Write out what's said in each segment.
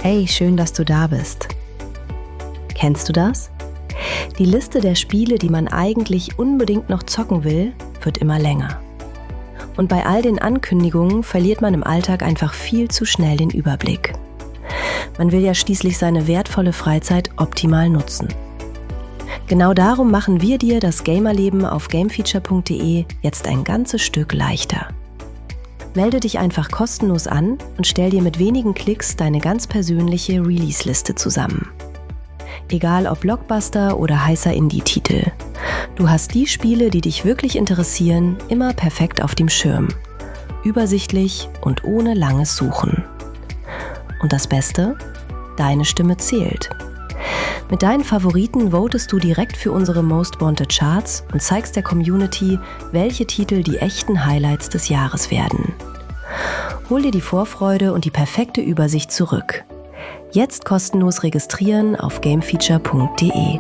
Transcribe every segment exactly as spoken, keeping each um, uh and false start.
Hey, schön, dass du da bist. Kennst du das? Die Liste der Spiele, die man eigentlich unbedingt noch zocken will, wird immer länger. Und bei all den Ankündigungen verliert man im Alltag einfach viel zu schnell den Überblick. Man will ja schließlich seine wertvolle Freizeit optimal nutzen. Genau darum machen wir dir das Gamerleben auf gamefeature punkt de jetzt ein ganzes Stück leichter. Melde dich einfach kostenlos an und stell dir mit wenigen Klicks deine ganz persönliche Release-Liste zusammen. Egal ob Blockbuster oder heißer Indie-Titel. Du hast die Spiele, die dich wirklich interessieren, immer perfekt auf dem Schirm. Übersichtlich und ohne langes Suchen. Und das Beste? Deine Stimme zählt. Mit deinen Favoriten votest du direkt für unsere Most Wanted Charts und zeigst der Community, welche Titel die echten Highlights des Jahres werden. Hol dir die Vorfreude und die perfekte Übersicht zurück. Jetzt kostenlos registrieren auf gamefeature punkt de.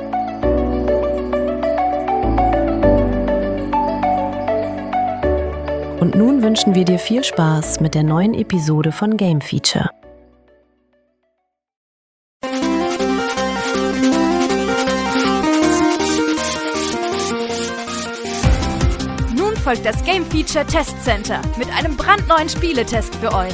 Und nun wünschen wir dir viel Spaß mit der neuen Episode von Game Feature. Nun folgt das Game Feature Test Center mit einem brandneuen Spieletest für euch.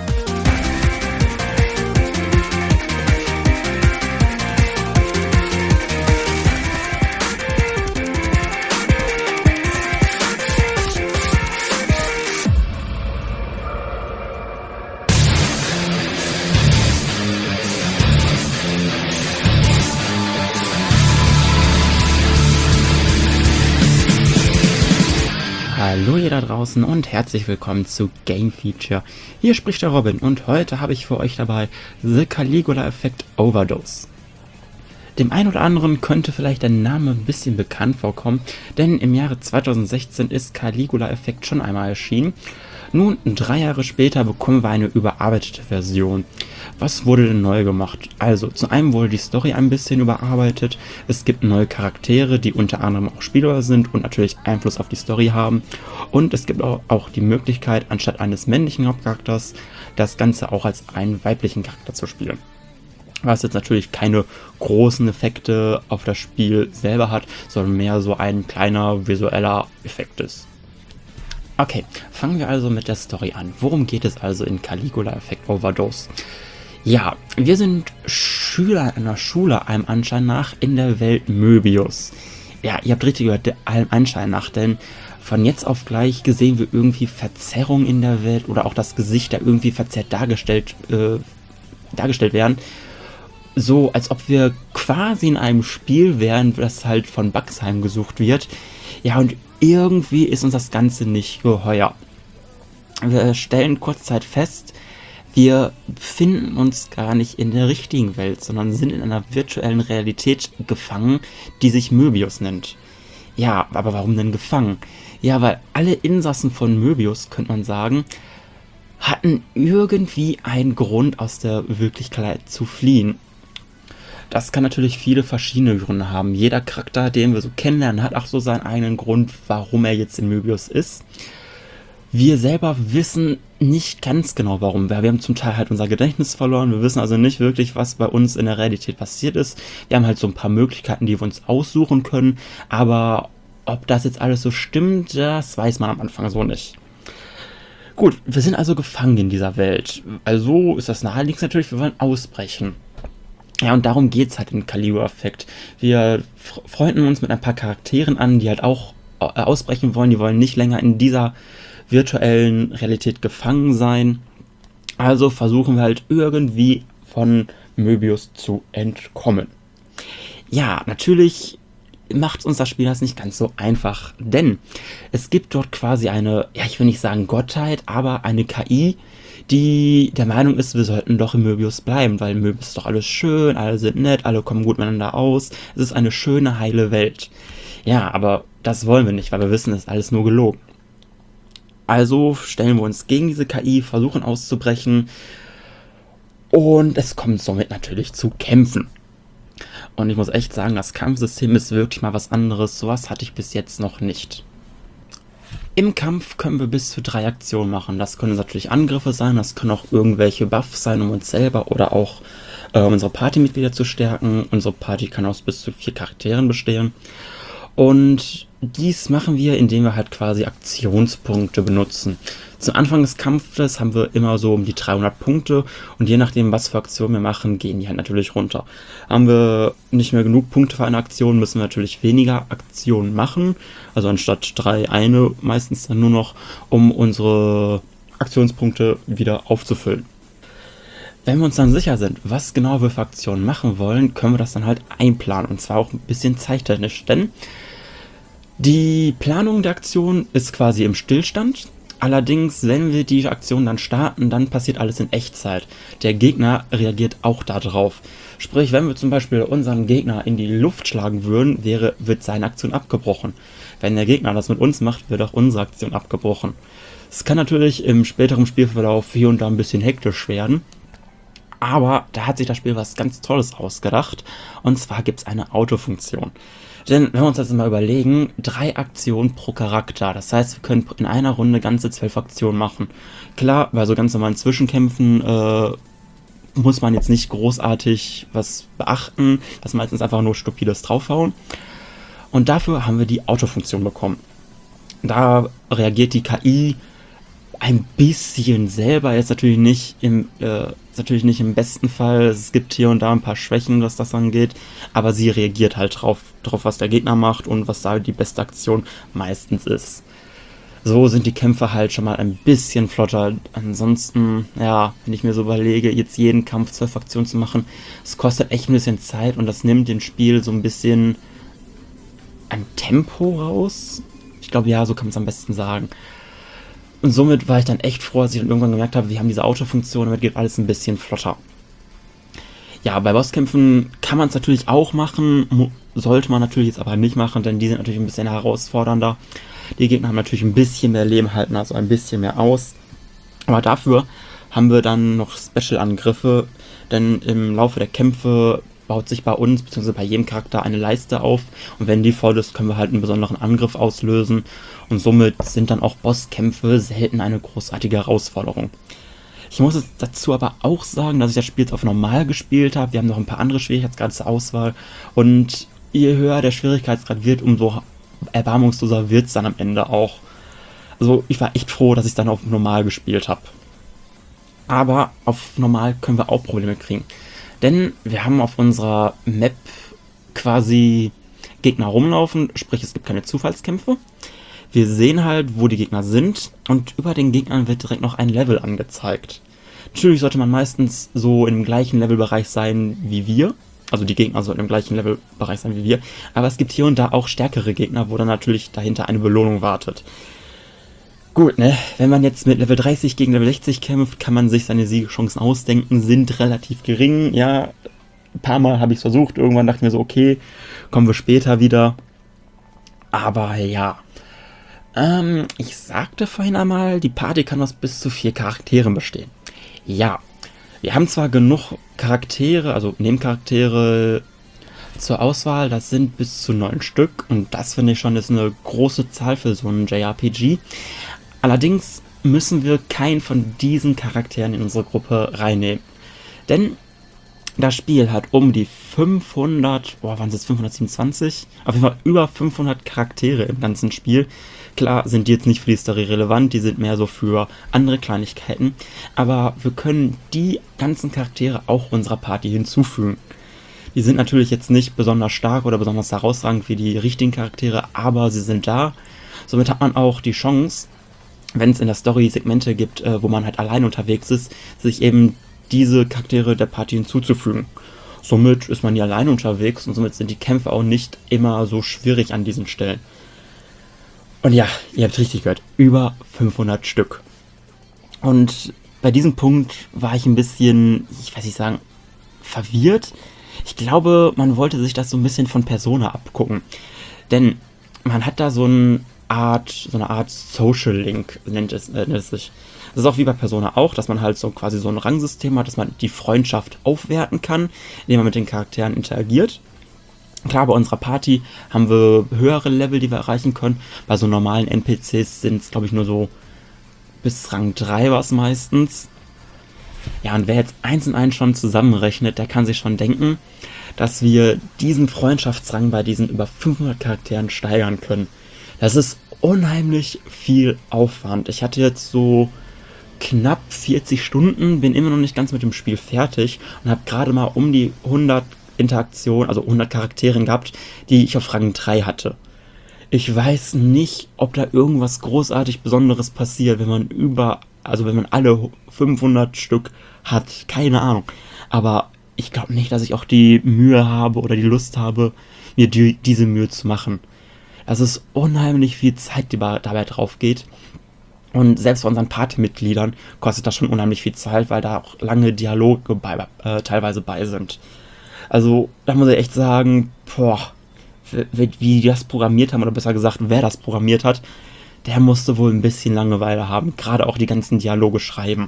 Hallo ihr da draußen und herzlich willkommen zu Game Feature. Hier spricht der Robin und heute habe ich für euch dabei The Caligula Effect Overdose. Dem einen oder anderen könnte vielleicht der Name ein bisschen bekannt vorkommen, denn im Jahre zweitausendsechzehn ist Caligula Effect schon einmal erschienen. Nun, drei Jahre später bekommen wir eine überarbeitete Version. Was wurde denn neu gemacht? Also, zu einem wurde die Story ein bisschen überarbeitet. Es gibt neue Charaktere, die unter anderem auch spielbar sind und natürlich Einfluss auf die Story haben. Und es gibt auch, auch die Möglichkeit, anstatt eines männlichen Hauptcharakters, das Ganze auch als einen weiblichen Charakter zu spielen. Was jetzt natürlich keine großen Effekte auf das Spiel selber hat, sondern mehr so ein kleiner visueller Effekt ist. Okay, fangen wir also mit der Story an. Worum geht es also in Caligula Effect Overdose? Ja, wir sind Schüler einer Schule, allem Anschein nach, in der Welt Möbius. Ja, ihr habt richtig gehört, allem Anschein nach, denn von jetzt auf gleich gesehen wir irgendwie Verzerrung in der Welt oder auch das Gesicht da irgendwie verzerrt dargestellt, äh, dargestellt werden. So, als ob wir quasi in einem Spiel wären, das halt von Bugs heimgesucht wird. Ja, und irgendwie ist uns das Ganze nicht geheuer. Wir stellen kurz Zeit fest, wir befinden uns gar nicht in der richtigen Welt, sondern sind in einer virtuellen Realität gefangen, die sich Möbius nennt. Ja, aber warum denn gefangen? Ja, weil alle Insassen von Möbius, könnte man sagen, hatten irgendwie einen Grund, aus der Wirklichkeit zu fliehen. Das kann natürlich viele verschiedene Gründe haben. Jeder Charakter, den wir so kennenlernen, hat auch so seinen eigenen Grund, warum er jetzt in Möbius ist. Wir selber wissen nicht ganz genau, warum. Wir haben zum Teil halt unser Gedächtnis verloren. Wir wissen also nicht wirklich, was bei uns in der Realität passiert ist. Wir haben halt so ein paar Möglichkeiten, die wir uns aussuchen können. Aber ob das jetzt alles so stimmt, das weiß man am Anfang so nicht. Gut, wir sind also gefangen in dieser Welt. Also ist das naheliegend natürlich, wir wollen ausbrechen. Ja, und darum geht's halt in Caligula Effect. Wir freunden uns mit ein paar Charakteren an, die halt auch ausbrechen wollen. Die wollen nicht länger in dieser virtuellen Realität gefangen sein. Also versuchen wir halt irgendwie von Möbius zu entkommen. Ja, natürlich macht uns das Spiel das nicht ganz so einfach, denn es gibt dort quasi eine, ja, ich will nicht sagen Gottheit, aber eine K I, die der Meinung ist, wir sollten doch in Möbius bleiben, weil Möbius ist doch alles schön, alle sind nett, alle kommen gut miteinander aus, es ist eine schöne, heile Welt. Ja, aber das wollen wir nicht, weil wir wissen, es ist alles nur gelogen. Also stellen wir uns gegen diese K I, versuchen auszubrechen und es kommt somit natürlich zu Kämpfen. Und ich muss echt sagen, das Kampfsystem ist wirklich mal was anderes, sowas hatte ich bis jetzt noch nicht. Im Kampf können wir bis zu drei Aktionen machen. Das können natürlich Angriffe sein, das können auch irgendwelche Buffs sein, um uns selber oder auch äh, unsere Partymitglieder zu stärken. Unsere Party kann aus bis zu vier Charakteren bestehen. Und dies machen wir, indem wir halt quasi Aktionspunkte benutzen. Zum Anfang des Kampfes haben wir immer so um die dreihundert Punkte und je nachdem, was für Aktionen wir machen, gehen die halt natürlich runter. Haben wir nicht mehr genug Punkte für eine Aktion, müssen wir natürlich weniger Aktionen machen. Also anstatt drei eine meistens dann nur noch, um unsere Aktionspunkte wieder aufzufüllen. Wenn wir uns dann sicher sind, was genau wir für Aktionen machen wollen, können wir das dann halt einplanen und zwar auch ein bisschen zeittechnisch, denn die Planung der Aktion ist quasi im Stillstand. Allerdings, wenn wir die Aktion dann starten, dann passiert alles in Echtzeit. Der Gegner reagiert auch darauf. Sprich, wenn wir zum Beispiel unseren Gegner in die Luft schlagen würden, wäre, wird seine Aktion abgebrochen. Wenn der Gegner das mit uns macht, wird auch unsere Aktion abgebrochen. Es kann natürlich im späteren Spielverlauf hier und da ein bisschen hektisch werden. Aber da hat sich das Spiel was ganz Tolles ausgedacht. Und zwar gibt es eine Autofunktion. Denn wenn wir uns das mal überlegen, drei Aktionen pro Charakter. Das heißt, wir können in einer Runde ganze zwölf Aktionen machen. Klar, bei so ganz normalen Zwischenkämpfen äh, muss man jetzt nicht großartig was beachten. Das ist meistens einfach nur stupides draufhauen. Und dafür haben wir die Autofunktion bekommen. Da reagiert die K I ein bisschen selber, jetzt natürlich nicht im äh, ist natürlich nicht im besten Fall. Es gibt hier und da ein paar Schwächen, was das angeht, aber sie reagiert halt drauf, drauf, was der Gegner macht und was da die beste Aktion meistens ist. So sind die Kämpfe halt schon mal ein bisschen flotter. Ansonsten, ja, wenn ich mir so überlege, jetzt jeden Kampf zwölf Aktionen zu machen, es kostet echt ein bisschen Zeit und das nimmt dem Spiel so ein bisschen ein Tempo raus. Ich glaube, ja, so kann man es am besten sagen. Und somit war ich dann echt froh, als ich dann irgendwann gemerkt habe, wir haben diese Autofunktion, damit geht alles ein bisschen flotter. Ja, bei Bosskämpfen kann man es natürlich auch machen, sollte man natürlich jetzt aber nicht machen, denn die sind natürlich ein bisschen herausfordernder. Die Gegner haben natürlich ein bisschen mehr Leben, halten also ein bisschen mehr aus. Aber dafür haben wir dann noch Special-Angriffe, denn im Laufe der Kämpfe baut sich bei uns bzw. bei jedem Charakter eine Leiste auf und wenn die voll ist, können wir halt einen besonderen Angriff auslösen und somit sind dann auch Bosskämpfe selten eine großartige Herausforderung. Ich muss jetzt dazu aber auch sagen, dass ich das Spiel jetzt auf normal gespielt habe. Wir haben noch ein paar andere Schwierigkeitsgrade zur Auswahl und je höher der Schwierigkeitsgrad wird, umso erbarmungsloser wird es dann am Ende auch. Also ich war echt froh, dass ich es dann auf normal gespielt habe. Aber auf normal können wir auch Probleme kriegen. Denn wir haben auf unserer Map quasi Gegner rumlaufen, sprich es gibt keine Zufallskämpfe. Wir sehen halt, wo die Gegner sind und über den Gegnern wird direkt noch ein Level angezeigt. Natürlich sollte man meistens so im gleichen Levelbereich sein wie wir. Also die Gegner sollten im gleichen Levelbereich sein wie wir. Aber es gibt hier und da auch stärkere Gegner, wo dann natürlich dahinter eine Belohnung wartet. Gut, ne, wenn man jetzt mit Level dreißig gegen Level sechzig kämpft, kann man sich seine Siegeschancen ausdenken, sind relativ gering, ja, ein paar Mal habe ich es versucht, irgendwann dachte ich mir so, okay, kommen wir später wieder, aber ja, ähm, ich sagte vorhin einmal, die Party kann aus bis zu vier Charakteren bestehen. Ja, wir haben zwar genug Charaktere, also Nebencharaktere zur Auswahl, das sind bis zu neun Stück und das finde ich schon ist eine große Zahl für so ein J R P G. Allerdings müssen wir keinen von diesen Charakteren in unsere Gruppe reinnehmen. Denn das Spiel hat um die fünfhundert, boah, waren es jetzt fünfhundertsiebenundzwanzig? Auf jeden Fall über fünfhundert Charaktere im ganzen Spiel. Klar sind die jetzt nicht für die Story relevant, die sind mehr so für andere Kleinigkeiten. Aber wir können die ganzen Charaktere auch unserer Party hinzufügen. Die sind natürlich jetzt nicht besonders stark oder besonders herausragend wie die richtigen Charaktere, aber sie sind da. Somit hat man auch die Chance, wenn es in der Story Segmente gibt, äh, wo man halt allein unterwegs ist, sich eben diese Charaktere der Party hinzuzufügen. Somit ist man ja allein unterwegs und somit sind die Kämpfe auch nicht immer so schwierig an diesen Stellen. Und ja, ihr habt richtig gehört, über fünfhundert Stück. Und bei diesem Punkt war ich ein bisschen, ich weiß nicht sagen, verwirrt. Ich glaube, man wollte sich das so ein bisschen von Persona abgucken. Denn man hat da so eine Art, so eine Art Social Link, nennt es, äh, nennt es sich. Das ist auch wie bei Persona auch, dass man halt so quasi so ein Rangsystem hat, dass man die Freundschaft aufwerten kann, indem man mit den Charakteren interagiert. Klar, bei unserer Party haben wir höhere Level, die wir erreichen können. Bei so normalen N P Cs sind es, glaube ich, nur so bis Rang drei war es meistens. Ja, und wer jetzt eins und eins schon zusammenrechnet, der kann sich schon denken, dass wir diesen Freundschaftsrang bei diesen über fünfhundert Charakteren steigern können. Das ist unheimlich viel Aufwand. Ich hatte jetzt so knapp vierzig Stunden, bin immer noch nicht ganz mit dem Spiel fertig und habe gerade mal um die hundert Interaktionen, also hundert Charaktere gehabt, die ich auf Rang drei hatte. Ich weiß nicht, ob da irgendwas großartig Besonderes passiert, wenn man über, also wenn man alle fünfhundert Stück hat. Keine Ahnung. Aber ich glaube nicht, dass ich auch die Mühe habe oder die Lust habe, mir die, diese Mühe zu machen. Es ist unheimlich viel Zeit, die dabei drauf geht. Und selbst bei unseren Partymitgliedern kostet das schon unheimlich viel Zeit, weil da auch lange Dialoge bei, äh, teilweise bei sind. Also da muss ich echt sagen, boah, wie die das programmiert haben, oder besser gesagt, wer das programmiert hat, der musste wohl ein bisschen Langeweile haben, gerade auch die ganzen Dialoge schreiben.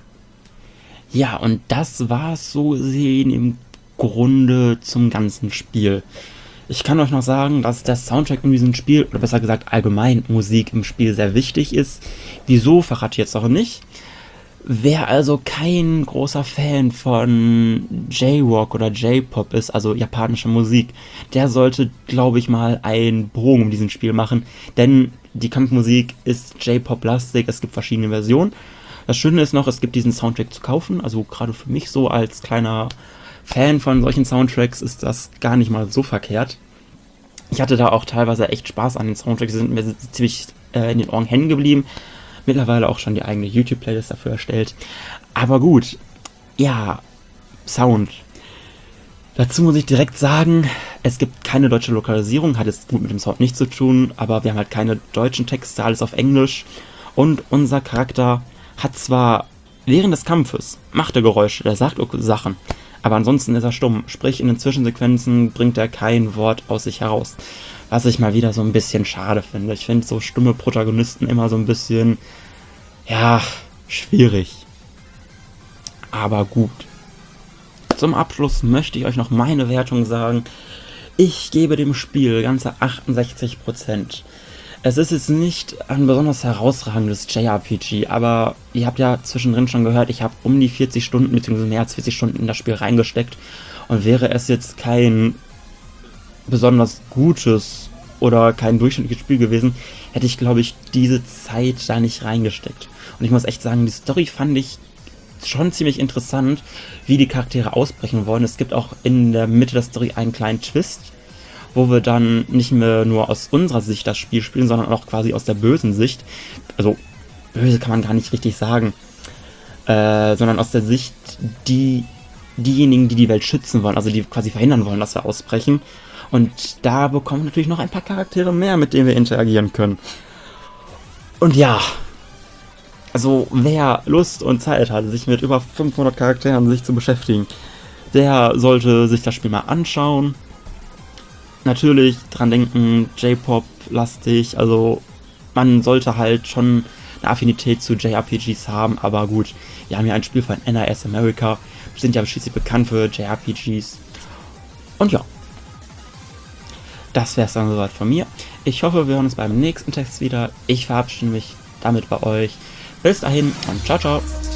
Ja, und das war es so gesehen im Grunde zum ganzen Spiel. Ich kann euch noch sagen, dass der Soundtrack in diesem Spiel, oder besser gesagt allgemein Musik im Spiel sehr wichtig ist. Wieso, verrate ich jetzt auch nicht. Wer also kein großer Fan von J-Rock oder J-Pop ist, also japanische Musik, der sollte, glaube ich mal, einen Bogen um diesen Spiel machen, denn die Kampfmusik ist J-Pop-lastig, es gibt verschiedene Versionen. Das Schöne ist noch, es gibt diesen Soundtrack zu kaufen, also gerade für mich so als kleiner Fan von solchen Soundtracks ist das gar nicht mal so verkehrt. Ich hatte da auch teilweise echt Spaß an den Soundtracks, die sind mir ziemlich äh, in den Ohren hängen geblieben. Mittlerweile auch schon die eigene YouTube-Playlist dafür erstellt. Aber gut, ja, Sound. Dazu muss ich direkt sagen, es gibt keine deutsche Lokalisierung, hat jetzt gut mit dem Sound nichts zu tun, aber wir haben halt keine deutschen Texte, alles auf Englisch. Und unser Charakter hat zwar während des Kampfes, macht er Geräusche, der sagt auch Sachen, aber ansonsten ist er stumm. Sprich, in den Zwischensequenzen bringt er kein Wort aus sich heraus. Was ich mal wieder so ein bisschen schade finde. Ich finde so stumme Protagonisten immer so ein bisschen, ja, schwierig. Aber gut. Zum Abschluss möchte ich euch noch meine Wertung sagen. Ich gebe dem Spiel ganze achtundsechzig Prozent. Es ist jetzt nicht ein besonders herausragendes J R P G, aber ihr habt ja zwischendrin schon gehört, ich habe um die vierzig Stunden, beziehungsweise mehr als vierzig Stunden in das Spiel reingesteckt. Und wäre es jetzt kein besonders gutes oder kein durchschnittliches Spiel gewesen, hätte ich, glaube ich, diese Zeit da nicht reingesteckt. Und ich muss echt sagen, die Story fand ich schon ziemlich interessant, wie die Charaktere ausbrechen wollen. Es gibt auch in der Mitte der Story einen kleinen Twist, wo wir dann nicht mehr nur aus unserer Sicht das Spiel spielen, sondern auch quasi aus der bösen Sicht. Also, böse kann man gar nicht richtig sagen. Äh, sondern aus der Sicht, die diejenigen, die die Welt schützen wollen, also die quasi verhindern wollen, dass wir ausbrechen. Und da bekommen wir natürlich noch ein paar Charaktere mehr, mit denen wir interagieren können. Und ja, also wer Lust und Zeit hat, sich mit über fünfhundert Charakteren sich zu beschäftigen, der sollte sich das Spiel mal anschauen. Natürlich dran denken, J-Pop-lastig, also man sollte halt schon eine Affinität zu J R P Gs haben, aber gut, wir haben ja ein Spiel von N I S America, sind ja schließlich bekannt für J R P Gs. Und ja, das wäre es dann soweit von mir. Ich hoffe, wir hören uns beim nächsten Text wieder. Ich verabschiede mich damit bei euch. Bis dahin und ciao, ciao.